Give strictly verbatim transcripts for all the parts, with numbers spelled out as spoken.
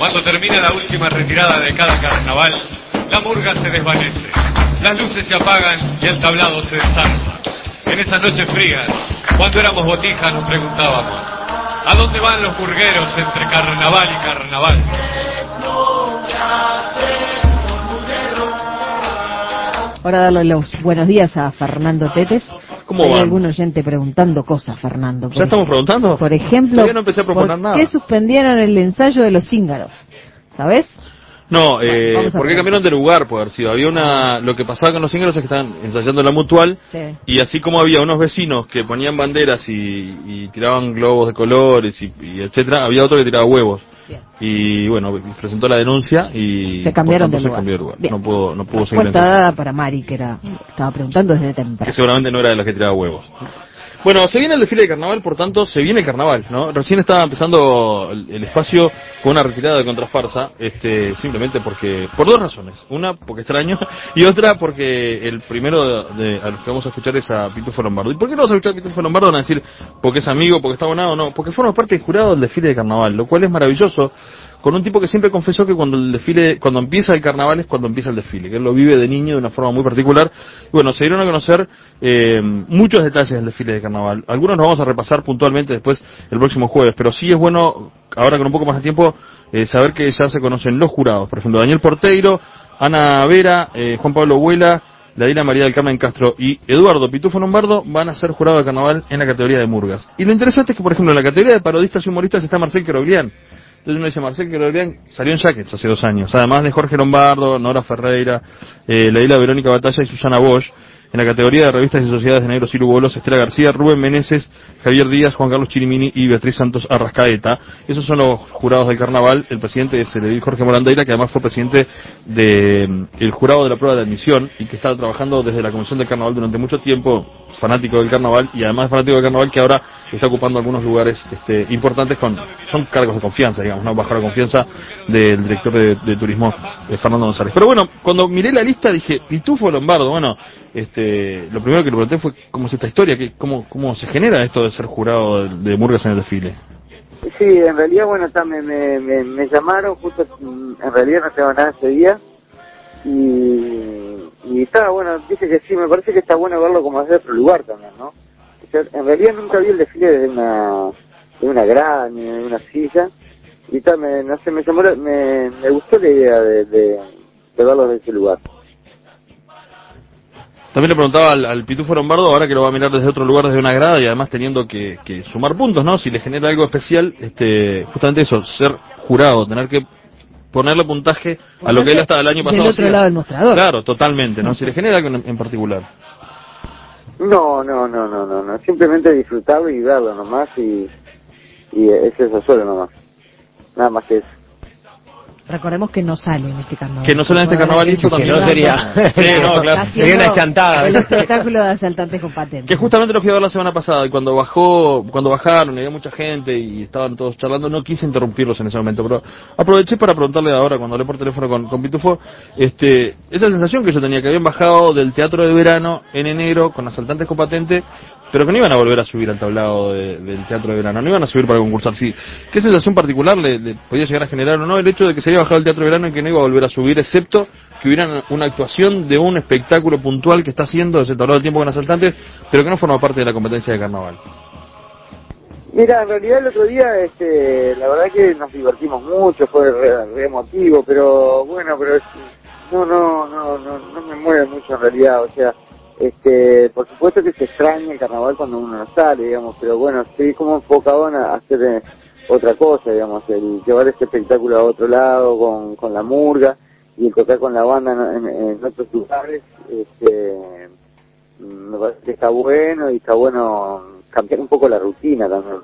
Cuando termina la última retirada de cada carnaval, la murga se desvanece, las luces se apagan y el tablado se desarma. En esas noches frías, cuando éramos botijas, nos preguntábamos: ¿a dónde van los murgueros entre carnaval y carnaval? Ahora darle los buenos días a Fernando Tetes. ¿Cómo Hay van? algún oyente preguntando cosas, Fernando. ¿Ya estamos preguntando? Por ejemplo, Todavía no empecé a proponer ¿por nada. qué suspendieron el ensayo de los cíngaros? ¿Sabes? No, eh, Vamos a ¿por qué ver. cambiaron de lugar? Puede haber sido. Había una, lo que pasaba con los cíngaros es que estaban ensayando la mutual, Sí. y así como había unos vecinos que ponían banderas y, y tiraban globos de colores y, y etcétera, había otro que tiraba huevos. Bien. Y bueno, presentó la denuncia y Se cambiaron por de tanto, lugar. se cambió de lugar. Bien. No pudo, no pudo seguir el Cuenta ensayo. dada para Mari, que era estaba preguntando desde Que temprano. seguramente no era de los que tiraba huevos. Bueno, se viene el desfile de carnaval, por tanto, se viene el carnaval, ¿no? Recién estaba empezando el, el espacio con una retirada de contrafarsa, este, simplemente porque, por dos razones. Una, porque extraño, y otra, porque el primero de, de a los que vamos a escuchar es a Pitufo Lombardo. ¿Y por qué no vamos a escuchar a Pitufo Lombardo? Van a decir, porque es amigo, porque está abonado, no, porque forma parte del jurado del desfile de carnaval, lo cual es maravilloso, con un tipo que siempre confesó que cuando el desfile, cuando empieza el carnaval es cuando empieza el desfile, que él lo vive de niño de una forma muy particular. Y bueno, se dieron a conocer eh, muchos detalles del desfile de carnaval. Algunos nos vamos a repasar puntualmente después el próximo jueves, pero sí es bueno, ahora con un poco más de tiempo, eh, saber que ya se conocen los jurados. Por ejemplo, Daniel Porteiro, Ana Vera, eh, Juan Pablo Huela, Ladina María del Carmen Castro y Eduardo Pitufo Lombardo van a ser jurados de carnaval en la categoría de murgas. Y lo interesante es que, por ejemplo, en la categoría de parodistas y humoristas está Marcel Queroglián. Entonces uno dice, Marcel Queroglián salió en Jackets hace dos años, además de Jorge Lombardo, Nora Ferreira, eh, Leila Verónica Batalla y Susana Bosch. En la categoría de revistas y sociedades de negros Ciru Bolos, Estela García, Rubén Meneses, Javier Díaz, Juan Carlos Chirimini y Beatriz Santos Arrascaeta. Esos son los jurados del carnaval. El presidente es el edil Jorge Morandeira, que además fue presidente del de, jurado de la prueba de admisión y que está trabajando desde la Comisión del Carnaval durante mucho tiempo, fanático del carnaval y además fanático del carnaval, que ahora está ocupando algunos lugares este, importantes, con son cargos de confianza, digamos, ¿no? Bajo la confianza del director de, de turismo, de Fernando González. Pero bueno, cuando miré la lista dije, Pitufo Lombardo, bueno, este, lo primero que le pregunté fue cómo es esta historia, que, cómo, cómo se genera esto de ser jurado de, de murgas en el desfile. Sí, en realidad, bueno, está, me, me, me, me llamaron, justo, en realidad no tengo nada ese día, y, y está, bueno, dice que sí, me parece que está bueno verlo como desde otro lugar también, ¿no? O sea, en realidad nunca vi el desfile desde una, de una grada ni de una silla, y está, me, no sé, me llamó, me, me gustó la idea de, de, de verlo desde ese lugar. También le preguntaba al, al Pitufo Lombardo, ahora que lo va a mirar desde otro lugar, desde una grada, y además teniendo que, que sumar puntos, ¿no? Si le genera algo especial, este, justamente eso, ser jurado, tener que ponerle puntaje a lo que él hasta el año pasado del otro hacía. lado del mostrador. Claro, totalmente, ¿no? Si le genera algo en, en particular. No, no, no, no, no, no, simplemente disfrutarlo y verlo nomás, y, y es eso solo nomás, nada más que eso. Recordemos que no sale en este carnaval. Que no sale en este carnaval, y eso Sí, también no sería. Sí, no, claro. Sería una chantada. El espectáculo de asaltantes con patentes. Que justamente lo fui a ver la semana pasada, y cuando bajó, cuando bajaron, y había mucha gente y estaban todos charlando, no quise interrumpirlos en ese momento, pero aproveché para preguntarle ahora, cuando hablé por teléfono con, con Pitufo, este, esa sensación que yo tenía, que habían bajado del teatro de verano en enero con asaltantes con patente, pero que no iban a volver a subir al tablado de, del teatro de verano, no iban a subir para concursar. Sí, ¿qué sensación particular le, le podía llegar a generar o no el hecho de que se había bajado el teatro de verano y que no iba a volver a subir, excepto que hubiera una actuación de un espectáculo puntual que está haciendo ese tablado del tiempo con asaltantes, pero que no forma parte de la competencia de carnaval? Mira, en realidad el otro día, este, la verdad que nos divertimos mucho, fue re, re emotivo, pero bueno, pero es, no, no, no, no, no me mueve mucho en realidad, o sea, este, por supuesto que se extraña el carnaval cuando uno no sale, digamos, pero bueno, estoy como enfocado en hacer eh, otra cosa, digamos, el llevar este espectáculo a otro lado con, con la murga y el tocar con la banda en, en, en otros lugares, este, me parece que está bueno y está bueno cambiar un poco la rutina también.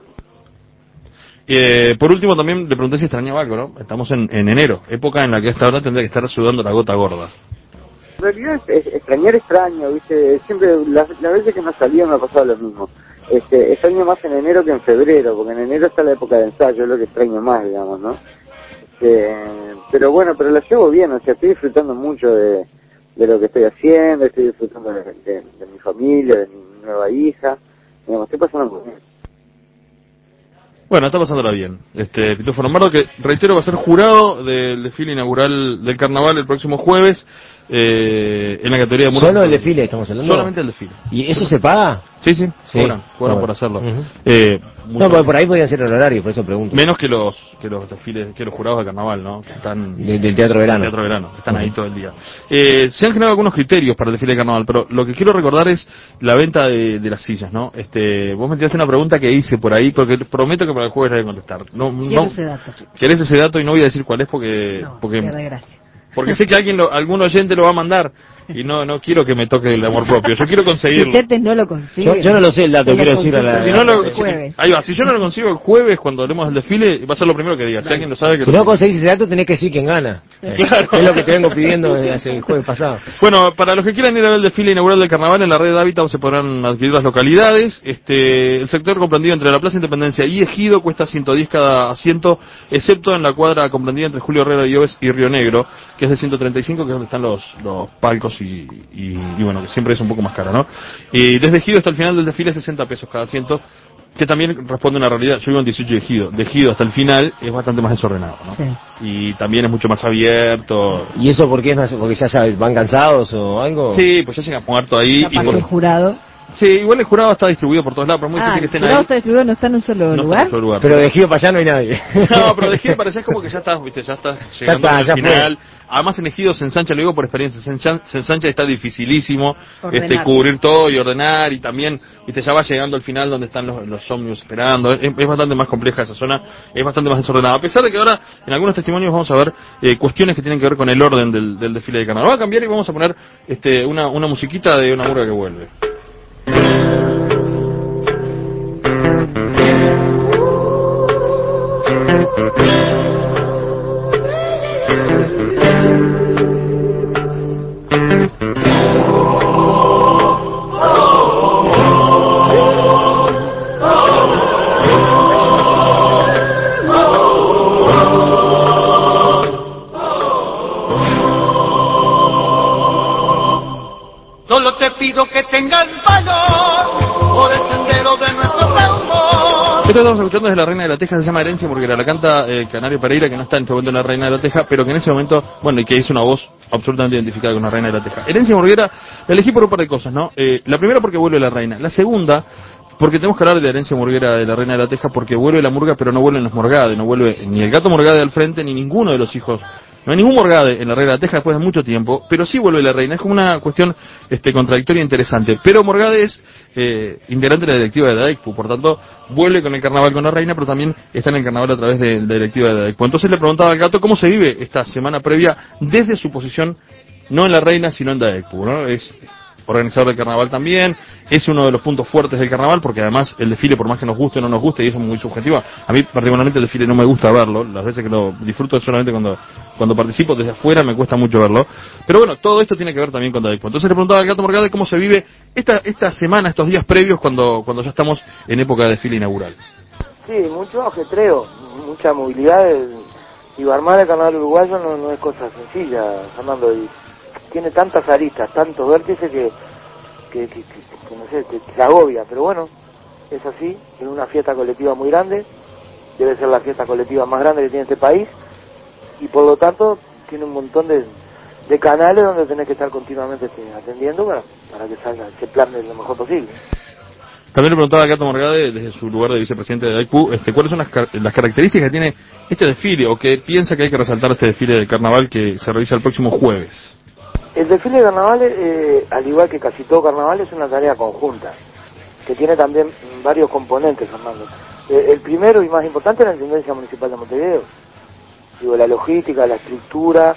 Eh, por último, también le pregunté si extrañaba algo, ¿no? Estamos en, en enero, época en la que a esta hora tendría que estar sudando la gota gorda. En realidad es, es, extrañar extraño, ¿viste? Siempre, las, las veces que no salía me ha pasado lo mismo. Este, extraño más en enero que en febrero, porque en enero está la época de ensayo, es lo que extraño más, digamos, ¿no? Este, pero bueno, pero la llevo bien, o sea, estoy disfrutando mucho de, de lo que estoy haciendo, estoy disfrutando de, de, de mi familia, de mi nueva hija, digamos, estoy pasando muy bien. Bueno, está pasándola bien. Este Pitufo Lombardo, que reitero va a ser jurado del desfile inaugural del carnaval el próximo jueves, eh, en la categoría de murgas. ¿Solo el desfile estamos hablando? Solamente el desfile. ¿Y eso se paga? Sí, sí, Sí. cobran, cobran Bueno. por hacerlo. Uh-huh. eh, No, porque por ahí podían ser honorarios, por eso pregunto. Menos que los que los desfiles, que los jurados de carnaval, ¿no? Que están De, del Teatro Verano. Del Teatro Verano, que están Uh-huh. ahí todo el día. Eh, se han generado algunos criterios para el desfile de carnaval, pero lo que quiero recordar es la venta de, de las sillas, ¿no? Este, vos me tiraste una pregunta que hice por ahí, porque prometo que para el jueves la voy a contestar. No, Quiero no, ese dato. ¿Querés ese dato? Y no voy a decir cuál es porque... No, porque pierde gracia. porque sé que alguien lo, algún oyente lo va a mandar y no no quiero que me toque el amor propio. Yo quiero Si conseguirlo. Tetes no lo consigue. Yo, yo no lo sé el dato, se quiero lo decir a la... Si no lo, el jueves. ahí va, si yo no lo consigo el jueves cuando hablemos del desfile, va a ser lo primero que diga. Si alguien lo sabe, que Si lo no diga. conseguís ese dato, tenés que decir quién gana. Claro. Es lo que te vengo pidiendo desde hace el jueves pasado. Bueno, para los que quieran ir a ver el desfile inaugural del carnaval, en la red de Hábitat se podrán adquirir las localidades. Este, el sector comprendido entre la Plaza Independencia y Ejido cuesta ciento diez cada asiento, excepto en la cuadra comprendida entre Julio Herrera y Oves y Río Negro, que es de ciento treinta y cinco, que es donde están los, los palcos y, y, y bueno, que siempre es un poco más caro, ¿no? Y desde Ejido hasta el final del desfile sesenta pesos cada asiento, que también responde a una realidad. Yo vivo en dieciocho de Ejido. De Ejido hasta el final es bastante más desordenado, ¿no? Sí. Y también es mucho más abierto. ¿Y eso por qué es más? ¿Porque ya sabes, van cansados o algo? Sí, pues ya llegan muerto ahí. Ya Y pasó por- el jurado. Sí, igual el jurado está distribuido por todos lados, pero es muy Ah, difícil que el estén jurado ahí. está distribuido, no está en un solo No está en lugar. un solo lugar. Pero de Giro para allá no hay nadie. No, pero de Ejido parece como que ya estás, viste, ya estás llegando está, al ya final. Además en Ejido se ensancha, lo digo por experiencia, se ensancha, se ensancha y está dificilísimo Ordenar. este cubrir todo y ordenar, y también, viste, ya va llegando al final donde están los, los ómnibus esperando. Es, es bastante más compleja esa zona, es bastante más desordenada. A pesar de que ahora en algunos testimonios vamos a ver eh, cuestiones que tienen que ver con el orden del, del desfile de carnaval. Va a cambiar y vamos a poner este una, una musiquita de una murga que vuelve. Solo te pido que tengas valor por el sendero de nuestro amor. Esto que estamos escuchando es de La Reina de la Teja, se llama Herencia porque la canta eh, Canario Pereira, que no está en este momento en La Reina de la Teja, pero que en ese momento, bueno, y que hizo una voz absolutamente identificada con La Reina de la Teja. Herencia Morguera la elegí por un par de cosas, ¿no? Eh, la primera porque vuelve la reina. La segunda, porque tenemos que hablar de Herencia Morguera de La Reina de la Teja, porque vuelve la murga, pero no vuelven los Morgade, no vuelve ni el gato Morgade al frente, ni ninguno de los hijos. No hay ningún Morgade en La Reina de la Teja después de mucho tiempo, pero sí vuelve la reina. Es como una cuestión este, contradictoria e interesante. Pero Morgade es eh, integrante de la directiva de la DAECPU, por tanto, vuelve con el carnaval con la reina, pero también está en el carnaval a través de, de la directiva de la DAECPU. Entonces le preguntaba al gato cómo se vive esta semana previa desde su posición, no en la reina, sino en DAECPU, ¿no? Es organizador del carnaval también, es uno de los puntos fuertes del carnaval, porque además el desfile, por más que nos guste o no nos guste, y eso es muy subjetivo, a mí particularmente el desfile no me gusta verlo, las veces que lo disfruto es solamente cuando cuando participo, desde afuera me cuesta mucho verlo, pero bueno, todo esto tiene que ver también con DAECPU. Entonces le preguntaba al gato Morgade cómo se vive esta esta semana, estos días previos, cuando cuando ya estamos en época de desfile inaugural. Sí, mucho ajetreo, mucha movilidad. Digo, armar el carnaval uruguayo no, no es cosa sencilla, Fernando, y tiene tantas aristas, tantos vértices que, que, que, que, que no sé, que, que agobia, pero bueno, es así, es una fiesta colectiva muy grande, debe ser la fiesta colectiva más grande que tiene este país, y por lo tanto tiene un montón de, de canales donde tenés que estar continuamente este, atendiendo para, para que salga, que plane lo mejor posible. También le preguntaba a Gato Morgade, desde su lugar de vicepresidente de DAECPU, este, cuáles son las, car las características que tiene este desfile, o que piensa que hay que resaltar este desfile de carnaval que se realiza el próximo jueves. El desfile de carnaval, eh, al igual que casi todo carnaval, es una tarea conjunta, que tiene también varios componentes, Fernando. Eh, el primero y más importante es la Intendencia Municipal de Montevideo. Digo, la logística, la estructura,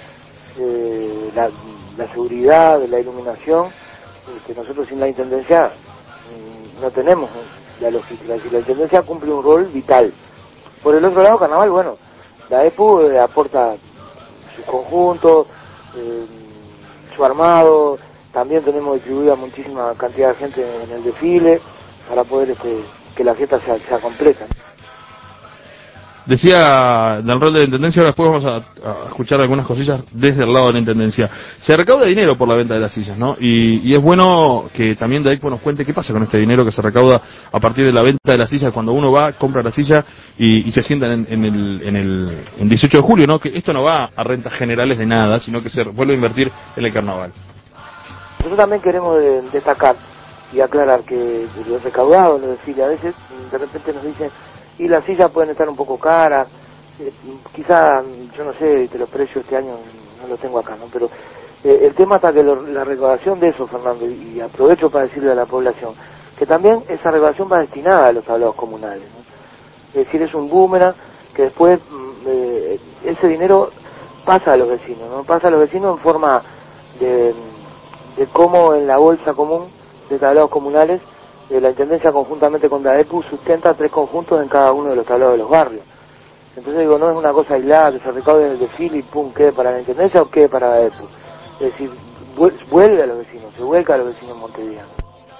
eh, la, la seguridad, la iluminación, que nosotros sin la Intendencia mm, no tenemos la logística. Es decir, la Intendencia cumple un rol vital. Por el otro lado, carnaval, bueno, la E P U eh, aporta su conjunto, eh, su armado, también tenemos distribuida muchísima cantidad de gente en el desfile para poder este, que la fiesta sea, sea completa. decía del rol de la Intendencia, ahora después vamos a, a escuchar algunas cosillas desde el lado de la Intendencia. Se recauda dinero por la venta de las sillas, ¿no? Y, y es bueno que también Daikpo nos cuente qué pasa con este dinero que se recauda a partir de la venta de las sillas, cuando uno va, compra la silla y, y se sienta en, en el en el en dieciocho de julio, ¿no? Que esto no va a rentas generales de nada, sino que se vuelve a invertir en el carnaval. Nosotros también queremos de, destacar y aclarar que los recaudados, los desfiles, a veces de repente nos dicen, y las sillas pueden estar un poco caras, eh, quizá, yo no sé, que los precios este año no los tengo acá, ¿no? Pero eh, el tema está que lo, la recaudación de eso, Fernando, y, y aprovecho para decirle a la población, que también esa recaudación va destinada a los tablados comunales, ¿no? Es decir, es un boomerang que después eh, ese dinero pasa a los vecinos, ¿no? Pasa a los vecinos en forma de, de cómo en la bolsa común de tablados comunales Eh, la Intendencia conjuntamente con Daikpo sustenta tres conjuntos en cada uno de los tablados de los barrios. Entonces digo, no es una cosa aislada que se recaude en el desfile y pum, quede para la Intendencia o quede para Daikpo. Es decir, vuelve a los vecinos, se vuelca a los vecinos montevideanos.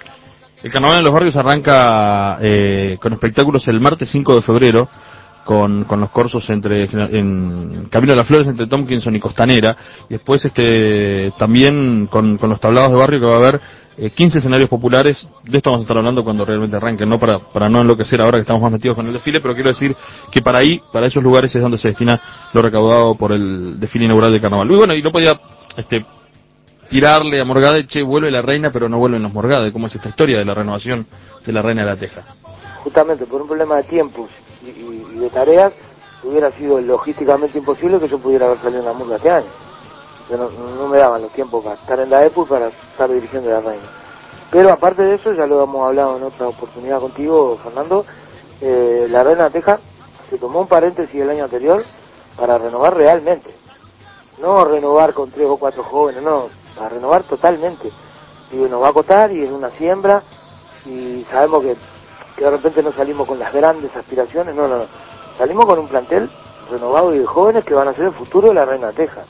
El carnaval en los barrios arranca eh, con espectáculos el martes cinco de febrero, con, con los corsos entre en Camino de las Flores entre Tompkinson y Costanera, y después este también con, con los tablados de barrio, que va a haber eh, quince escenarios populares. De esto vamos a estar hablando cuando realmente arranquen, no para para no enloquecer ahora que estamos más metidos con el desfile, pero quiero decir que para ahí, para esos lugares es donde se destina lo recaudado por el desfile inaugural del carnaval. Y bueno, y no podía este tirarle a Morgade, che, vuelve la reina, pero no vuelven los Morgade. ¿Cómo es esta historia de la renovación de la reina de la Teja? Justamente por un problema de tiempos y, y, y de tareas, hubiera sido logísticamente imposible que yo pudiera haber salido en la murga este año. Yo no, no me daban los tiempos para estar en la Daikpo y para estar dirigiendo la reina. Pero aparte de eso, ya lo hemos hablado en otra oportunidad contigo, Fernando, eh, la reina de la Teja se tomó un paréntesis el año anterior para renovar realmente. No renovar con tres o cuatro jóvenes, no, para renovar totalmente. Y nos va a costar y es una siembra y sabemos que, que de repente no salimos con las grandes aspiraciones, no, no, no. Salimos con un plantel renovado y de jóvenes que van a ser el futuro de la reina de Teja.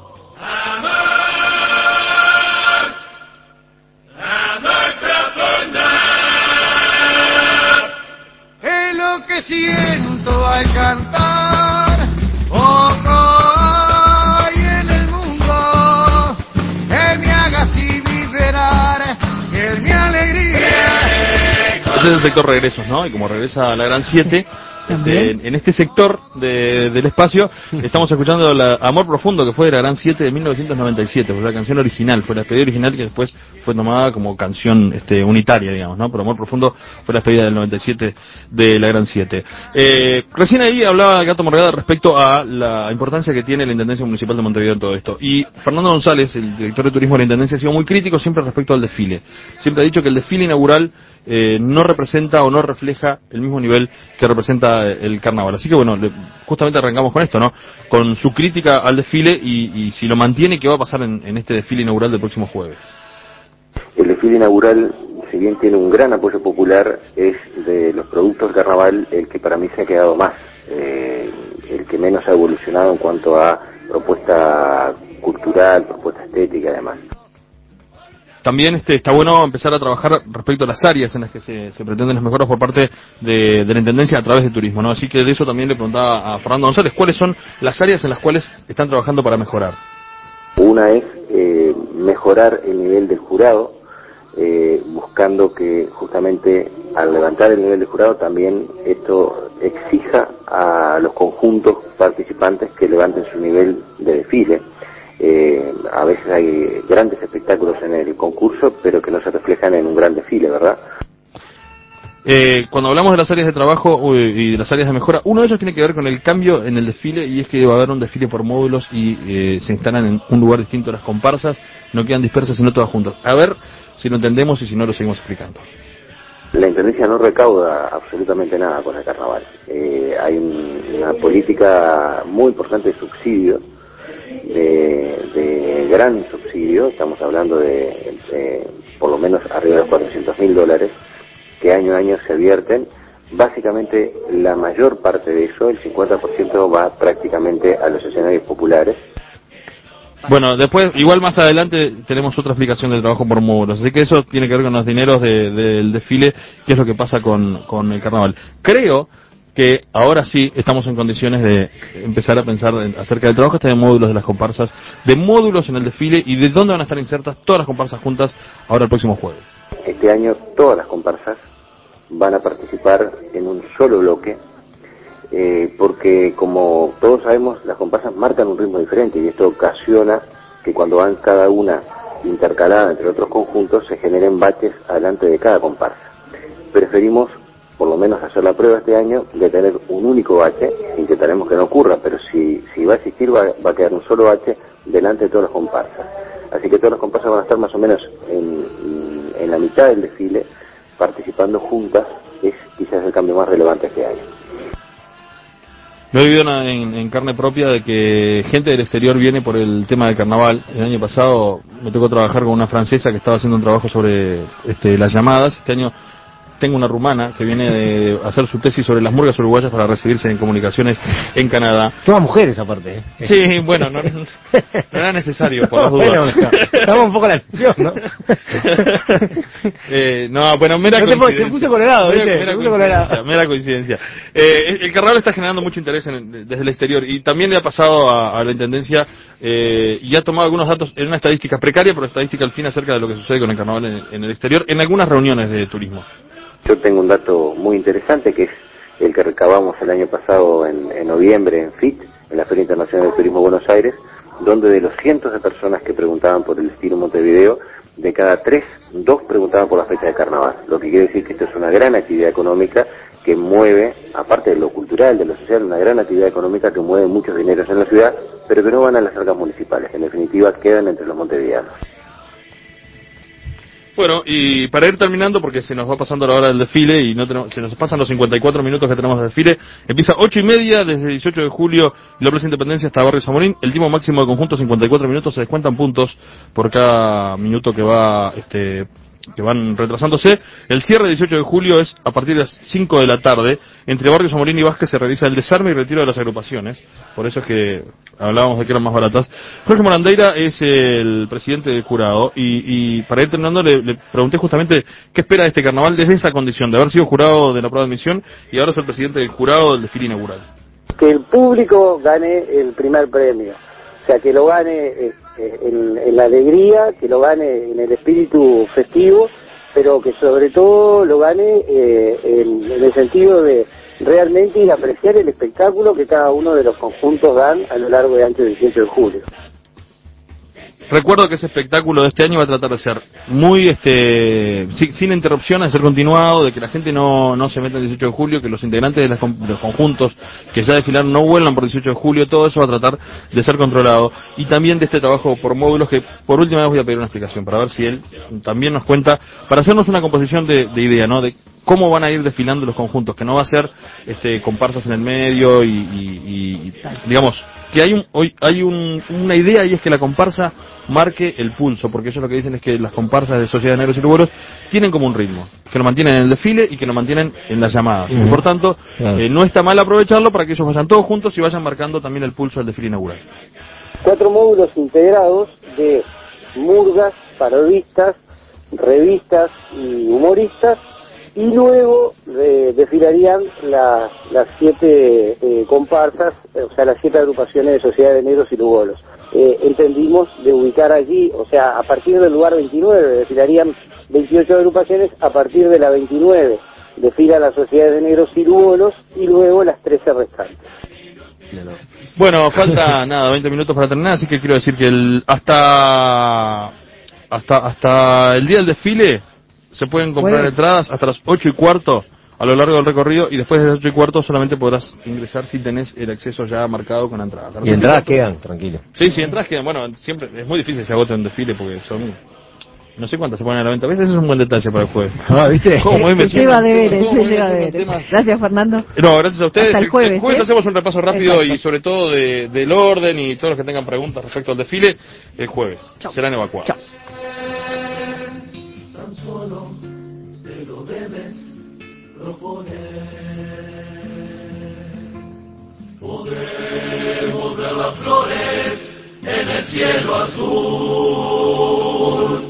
Es lo que siento al cantar, poco hay en el mundo que me haga así vibrar, que es mi alegría. Este es el sector regresos, ¿no? Y como regresa la Gran siete, este, en, en este sector de, del espacio estamos escuchando la Amor Profundo, que fue de la Gran siete de mil novecientos noventa y siete, fue la canción original, fue la despedida original que después fue tomada como canción este, unitaria, digamos, ¿no? Pero Amor Profundo fue la despedida del noventa y siete de la Gran siete. Eh, recién ahí hablaba Gato Morgade respecto a la importancia que tiene la Intendencia Municipal de Montevideo en todo esto. Y Fernando González, el director de turismo de la Intendencia, ha sido muy crítico siempre respecto al desfile. Siempre ha dicho que el desfile inaugural eh, no representa o no refleja el mismo nivel que representa el carnaval. Así que bueno, le, justamente arrancamos con esto, ¿no? Con su crítica al desfile y, y si lo mantiene, ¿qué va a pasar en, en este desfile inaugural del próximo jueves? El desfile inaugural, si bien tiene un gran apoyo popular, es de los productos del carnaval el que para mí se ha quedado más, eh, el que menos ha evolucionado en cuanto a propuesta cultural, propuesta estética y demás. También este, está bueno empezar a trabajar respecto a las áreas en las que se, se pretenden las mejoras por parte de, de la Intendencia a través de turismo, ¿no? Así que de eso también le preguntaba a Fernando González, ¿cuáles son las áreas en las cuales están trabajando para mejorar? Una es eh, mejorar el nivel del jurado, eh, buscando que justamente al levantar el nivel del jurado también esto exija a los conjuntos participantes que levanten su nivel de desfile. Eh, a veces hay grandes espectáculos en el concurso, pero que no se reflejan en un gran desfile, ¿verdad? Eh, cuando hablamos de las áreas de trabajo uy, y de las áreas de mejora, uno de ellos tiene que ver con el cambio en el desfile, y es que va a haber un desfile por módulos y eh, se instalan en un lugar distinto las comparsas, no quedan dispersas sino todas juntas. A ver si lo entendemos y si no lo seguimos explicando. La Intendencia no recauda absolutamente nada con el carnaval. Eh, hay un, una política muy importante de subsidio, de, de gran subsidio, estamos hablando de, de por lo menos arriba de los cuatrocientos mil dólares, que año a año se vierten. Básicamente la mayor parte de eso, el cincuenta por ciento, va prácticamente a los escenarios populares. Bueno, después, igual más adelante tenemos otra explicación del trabajo por módulos, así que eso tiene que ver con los dineros de, de, del desfile, qué es lo que pasa con, con el carnaval. Creo que ahora sí estamos en condiciones de empezar a pensar acerca del trabajo este de módulos de las comparsas, de módulos en el desfile y de dónde van a estar insertas todas las comparsas juntas ahora el próximo jueves. Este año todas las comparsas van a participar en un solo bloque, eh, porque como todos sabemos, las comparsas marcan un ritmo diferente y esto ocasiona que cuando van cada una intercalada entre otros conjuntos se generen baches adelante de cada comparsa. Preferimos por lo menos hacer la prueba este año de tener un único bache, intentaremos que no ocurra, pero si, si va a existir va, va a quedar un solo bache delante de todas las comparsas. Así que todas las comparsas van a estar más o menos en, en la mitad del desfile, participando juntas, es quizás el cambio más relevante este año. Lo he vivido en, en carne propia de que gente del exterior viene por el tema del carnaval. El año pasado me tocó trabajar con una francesa que estaba haciendo un trabajo sobre este, las llamadas. Este año tengo una rumana que viene de hacer su tesis sobre las murgas uruguayas para recibirse en comunicaciones en Canadá. Todas mujeres aparte, ¿eh? Sí, bueno, no, no era necesario por las dudas. Bueno, estamos un poco la atención, ¿no? eh, no, bueno, mera no coincidencia. Se puso colorado, ¿viste? Mera, mera, se puso coincidencia, colorado. mera coincidencia. Eh, el carnaval está generando mucho interés en, desde el exterior y también le ha pasado a, a la Intendencia eh, y ha tomado algunos datos en una estadística precaria, pero estadística al fin acerca de lo que sucede con el carnaval en, en el exterior, en algunas reuniones de turismo. Yo tengo un dato muy interesante que es el que recabamos el año pasado en, en noviembre en F I T, en la Feria Internacional de Turismo de Buenos Aires, donde de los cientos de personas que preguntaban por el destino Montevideo, de cada tres, dos preguntaban por la fecha de carnaval. Lo que quiere decir que esto es una gran actividad económica que mueve, aparte de lo cultural, de lo social, una gran actividad económica que mueve muchos dineros en la ciudad, pero que no van a las arcas municipales, en definitiva quedan entre los montevideanos. Bueno, y para ir terminando, porque se nos va pasando la hora del desfile y no tenemos, se nos pasan los cincuenta y cuatro minutos que tenemos de desfile, empieza ocho y media desde dieciocho de julio, la Plaza Independencia hasta Barrio Zamorín, el tiempo máximo de conjunto cincuenta y cuatro minutos, se descuentan puntos por cada minuto que va este que van retrasándose. El cierre de dieciocho de julio es a partir de las cinco de la tarde. Entre Barrio Zamorín y Vázquez se realiza el desarme y retiro de las agrupaciones. Por eso es que hablábamos de que eran más baratas. Jorge Morandeira es el presidente del jurado y, y para ir terminando le, le pregunté justamente qué espera de este carnaval desde esa condición, de haber sido jurado de la prueba de admisión y ahora ser presidente del jurado del desfile inaugural. Que el público gane el primer premio. O sea, que lo gane eh, en, en la alegría, que lo gane en el espíritu festivo, pero que sobre todo lo gane eh, en, en el sentido de realmente ir a apreciar el espectáculo que cada uno de los conjuntos dan a lo largo de antes del dieciocho de julio. Recuerdo que ese espectáculo de este año va a tratar de ser muy, este, sin, sin interrupciones, de ser continuado, de que la gente no, no se meta el dieciocho de julio, que los integrantes de, las, de los conjuntos que ya desfilaron no vuelan por dieciocho de julio, todo eso va a tratar de ser controlado. Y también de este trabajo por módulos que por última vez voy a pedir una explicación, para ver si él también nos cuenta, para hacernos una composición de, de idea, ¿no? De cómo van a ir desfilando los conjuntos, que no va a ser este, comparsas en el medio y, y, y digamos, que hay un, hoy hay un, una idea y es que la comparsa marque el pulso, porque ellos lo que dicen es que las comparsas de Sociedad de Negros y Lugoros tienen como un ritmo, que lo mantienen en el desfile y que lo mantienen en las llamadas. Uh-huh. Y por tanto, claro. eh, no está mal aprovecharlo para que ellos vayan todos juntos y vayan marcando también el pulso del desfile inaugural. Cuatro módulos integrados de murgas, parodistas, revistas y humoristas, y luego eh, desfilarían las, las siete eh, comparsas, o sea, las siete agrupaciones de Sociedad de Negros y Lugolos. Eh, entendimos de ubicar allí, o sea, a partir del lugar veintinueve, desfilarían veintiocho agrupaciones, a partir de la veintinueve desfila la Sociedad de Negros y Lugolos, y luego las trece restantes. Bueno, falta nada, veinte minutos para terminar, así que quiero decir que el, hasta, hasta, hasta el día del desfile se pueden comprar ¿Puedes? entradas hasta las ocho y cuarto a lo largo del recorrido, y después de las ocho y cuarto solamente podrás ingresar si tenés el acceso ya marcado con entradas. Y entradas quedan, tranquilo. Sí, sí, entradas quedan. Bueno, siempre es muy difícil que se agote un desfile porque son... No sé cuántas se ponen a la venta. A veces eso es un buen detalle para el jueves. Ah, ¿viste? Se lleva deberes, se lleva deberes. Gracias, Fernando. No, gracias a ustedes. Hasta el jueves. El jueves ¿eh? hacemos un repaso rápido. Exacto. Y sobre todo de, del orden y todos los que tengan preguntas respecto al desfile, el jueves. Chau. Serán evacuados. Chau. Tan solo te lo debes proponer. Podemos ver las flores en el cielo azul.